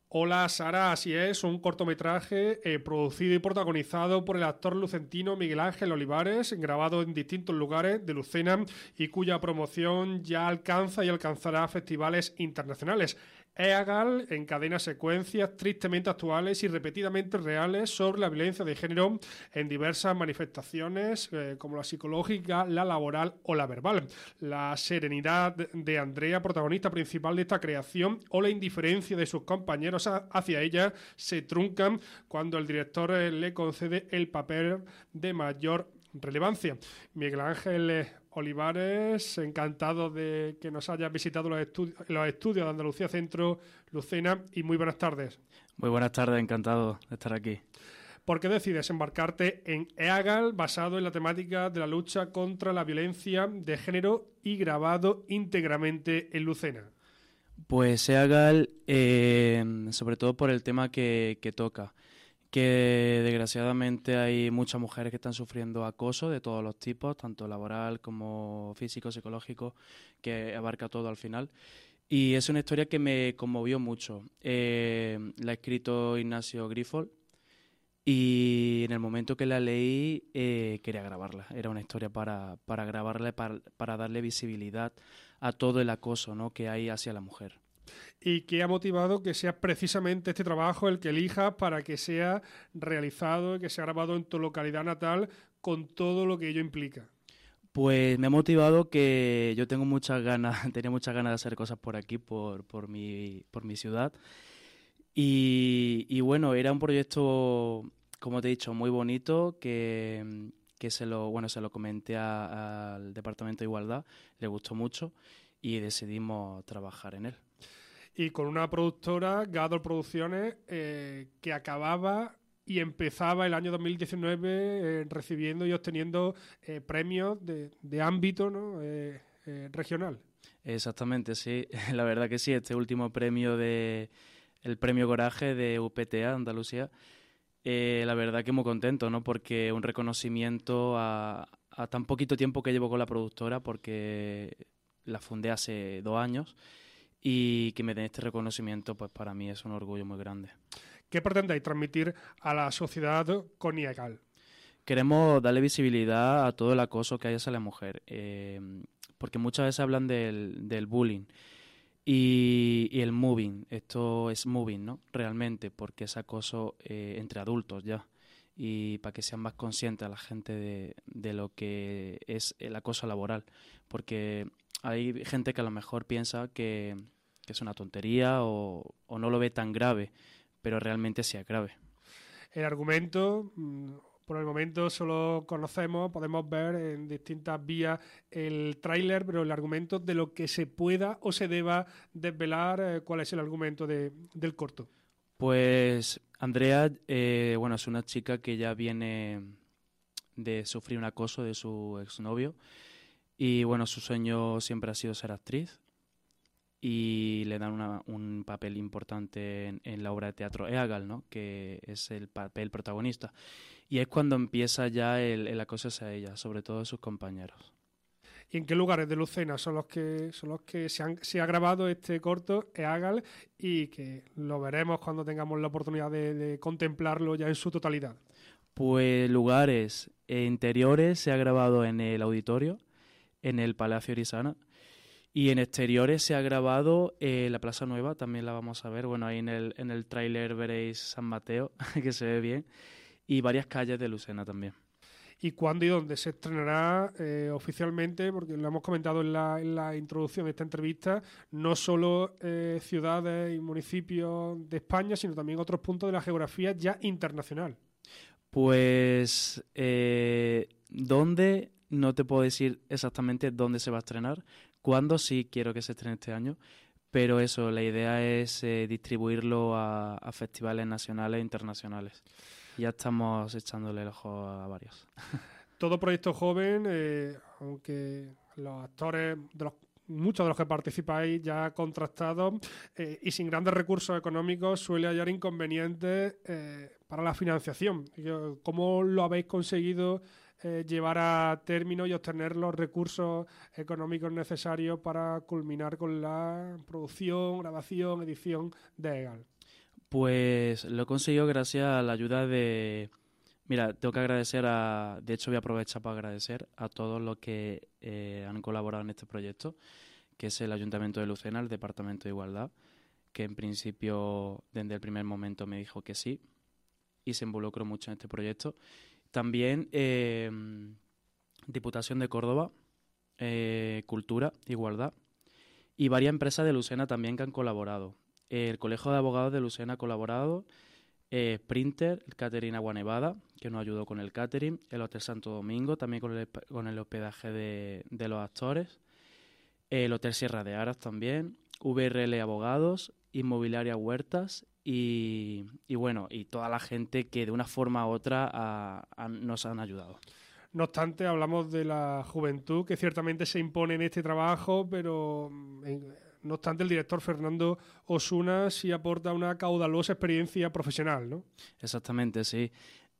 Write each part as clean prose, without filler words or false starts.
Hola Sara, así es, un cortometraje producido y protagonizado por el actor lucentino Miguel Ángel Olivares, grabado en distintos lugares de Lucena y cuya promoción ya alcanza y alcanzará festivales internacionales. EAGAL encadena secuencias tristemente actuales y repetidamente reales sobre la violencia de género en diversas manifestaciones como la psicológica, la laboral o la verbal. La serenidad de Andrea, protagonista principal de esta creación, o la indiferencia de sus compañeros hacia ella se truncan cuando el director le concede el papel de mayor relevancia. Miguel Ángel Olivares, encantado de que nos hayas visitado los estudios de Andalucía Centro, Lucena, y muy buenas tardes. Muy buenas tardes, encantado de estar aquí. ¿Por qué decides embarcarte en EAGAL basado en la temática de la lucha contra la violencia de género y grabado íntegramente en Lucena? Pues EAGAL, sobre todo por el tema que toca, que desgraciadamente hay muchas mujeres que están sufriendo acoso de todos los tipos, tanto laboral como físico, psicológico, que abarca todo al final. Y es una historia que me conmovió mucho. La ha escrito Ignacio Grifol y en el momento que la leí quería grabarla. Era una historia para grabarla, para darle visibilidad a todo el acoso, ¿no?, que hay hacia la mujer. ¿Y qué ha motivado que sea precisamente este trabajo el que elijas para que sea realizado y que sea grabado en tu localidad natal con todo lo que ello implica? Pues me ha motivado que yo tengo muchas ganas, tenía muchas ganas de hacer cosas por aquí, por mi ciudad. Y bueno, era un proyecto, como te he dicho, muy bonito, que se lo comenté al Departamento de Igualdad, le gustó mucho y decidimos trabajar en él. Y con una productora, Gadol Producciones, que acababa y empezaba el año 2019 recibiendo y obteniendo premios de ámbito, ¿no?, regional. Exactamente, sí. La verdad que sí, este último premio el premio Coraje de UPTA, Andalucía, la verdad que muy contento, ¿no? Porque un reconocimiento a tan poquito tiempo que llevo con la productora, porque la fundé hace 2 años, y que me den este reconocimiento, pues para mí es un orgullo muy grande. ¿Qué pretendéis transmitir a la sociedad con EAGAL? Queremos darle visibilidad a todo el acoso que hay hacia la mujer, porque muchas veces hablan del bullying y el moving. Esto es moving, ¿no?, realmente, porque es acoso entre adultos ya, y para que sean más conscientes a la gente de lo que es el acoso laboral, porque hay gente que a lo mejor piensa que es una tontería o no lo ve tan grave, pero realmente sí es grave. El argumento, por el momento solo podemos ver en distintas vías el tráiler, pero el argumento de lo que se pueda o se deba desvelar, ¿cuál es el argumento del corto? Pues Andrea, es una chica que ya viene de sufrir un acoso de su exnovio y bueno, su sueño siempre ha sido ser actriz y le dan un papel importante en la obra de teatro EAGAL, ¿no?, que es el papel protagonista. Y es cuando empieza ya el acoso hacia ella, sobre todo de sus compañeros. ¿Y en qué lugares de Lucena son los que se ha grabado este corto EAGAL y que lo veremos cuando tengamos la oportunidad de contemplarlo ya en su totalidad? Pues lugares interiores se ha grabado en el auditorio, en el Palacio Orisana, y en exteriores se ha grabado la Plaza Nueva, también la vamos a ver. Bueno, ahí en el tráiler veréis San Mateo, que se ve bien, y varias calles de Lucena también. ¿Y cuándo y dónde se estrenará oficialmente? Porque lo hemos comentado en la introducción de esta entrevista, no solo ciudades y municipios de España, sino también otros puntos de la geografía ya internacional. Pues, ¿dónde? No te puedo decir exactamente dónde se va a estrenar. Cuándo, sí quiero que se estrene este año. Pero eso, la idea es distribuirlo a festivales nacionales e internacionales. Ya estamos echándole el ojo a varios. Todo proyecto joven, aunque los actores, muchos de los que participáis ya contrastados y sin grandes recursos económicos, suele hallar inconvenientes para la financiación. ¿Cómo lo habéis conseguido llevar a término y obtener los recursos económicos necesarios para culminar con la producción, grabación, edición de EAGAL? Pues lo he conseguido gracias a la ayuda de... Mira, tengo que agradecer de hecho voy a aprovechar para agradecer a todos los que han colaborado en este proyecto, que es el Ayuntamiento de Lucena, el Departamento de Igualdad, que en principio desde el primer momento me dijo que sí y se involucró mucho en este proyecto. También Diputación de Córdoba, Cultura, Igualdad y varias empresas de Lucena también que han colaborado. El Colegio de Abogados de Lucena ha colaborado, Sprinter, el Catering Agua Nevada, que nos ayudó con el catering, el Hotel Santo Domingo, también con el hospedaje de los actores, el Hotel Sierra de Aras también, VRL Abogados, Inmobiliaria Huertas y bueno, y toda la gente que de una forma u otra nos han ayudado. No obstante, hablamos de la juventud que ciertamente se impone en este trabajo, pero no obstante el director Fernando Osuna sí aporta una caudalosa experiencia profesional, ¿no? Exactamente, sí.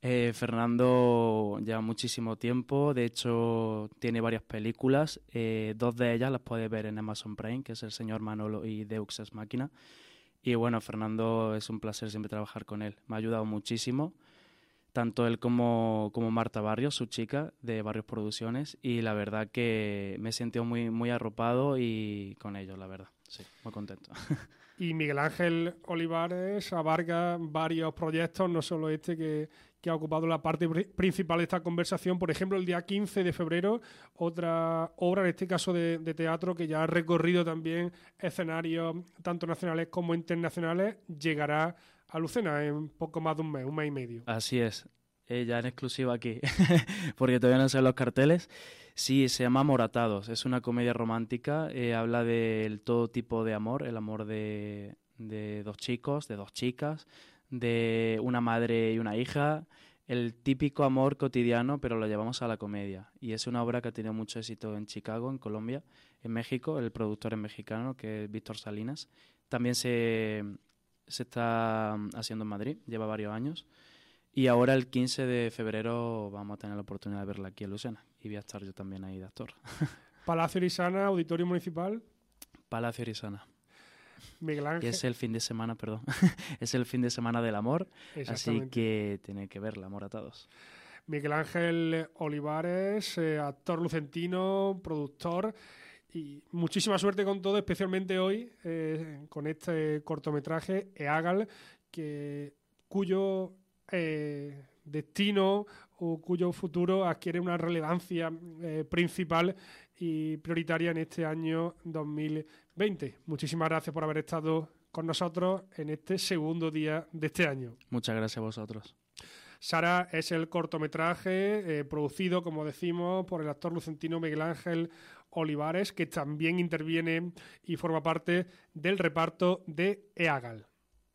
Fernando lleva muchísimo tiempo, de hecho tiene varias películas, 2 de ellas las puedes ver en Amazon Prime, que es El Señor Manolo y Deux Ex Machina. Y bueno, Fernando, es un placer siempre trabajar con él, me ha ayudado muchísimo, tanto él como Marta Barrios, su chica de Barrios Producciones, y la verdad que me he sentido muy, muy arropado y con ellos, la verdad, sí, muy contento. Y Miguel Ángel Olivares abarca varios proyectos, no solo este que ha ocupado la parte principal de esta conversación. Por ejemplo, el día 15 de febrero, otra obra, en este caso de teatro, que ya ha recorrido también escenarios tanto nacionales como internacionales, llegará a Lucena en poco más de un mes y medio. Así es, ya en exclusiva aquí, porque todavía no sé los carteles. Sí, se llama Moratados, es una comedia romántica, habla del todo tipo de amor, el amor de 2 chicos, de 2 chicas, de una madre y una hija, el típico amor cotidiano, pero lo llevamos a la comedia. Y es una obra que ha tenido mucho éxito en Chicago, en Colombia, en México, el productor es mexicano, que es Víctor Salinas. También se está haciendo en Madrid, lleva varios años. Y ahora el 15 de febrero vamos a tener la oportunidad de verla aquí en Lucena. Y voy a estar yo también ahí de actor. Palacio Orisana, Auditorio Municipal. Palacio Orisana. Miguel Ángel. Y es el fin de semana, perdón. Es el fin de semana del amor. Así que tiene que verla, Moratados. Miguel Ángel Olivares, actor lucentino, productor. Y muchísima suerte con todo, especialmente hoy con este cortometraje, Eagal, cuyo destino o cuyo futuro adquiere una relevancia principal y prioritaria en este año 2020. Muchísimas gracias por haber estado con nosotros en este segundo día de este año. Muchas gracias a vosotros. Sara es el cortometraje producido, como decimos, por el actor lucentino Miguel Ángel Olivares, que también interviene y forma parte del reparto de Eagal.